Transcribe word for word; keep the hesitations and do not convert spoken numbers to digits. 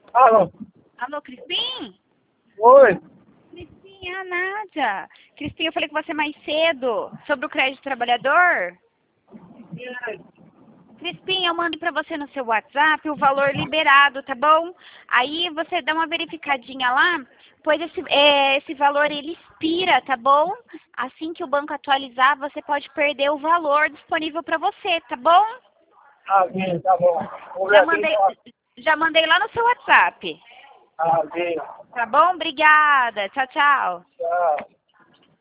Alô? Alô, Crispim? Oi? Crispim, é a Nádia. Crispim, eu falei com você mais cedo sobre o crédito trabalhador. Crispim, eu mando pra você no seu WhatsApp o valor liberado, tá bom? Aí você dá uma verificadinha lá, pois esse, é, esse valor ele expira, tá bom? Assim que o banco atualizar, você pode perder o valor disponível pra você, tá bom? Ah, bem, tá bom. Vamos ver Já aqui mandei, então. já mandei lá no seu WhatsApp. Ah, bem. Tá bom? Obrigada. Tchau, tchau. Tchau.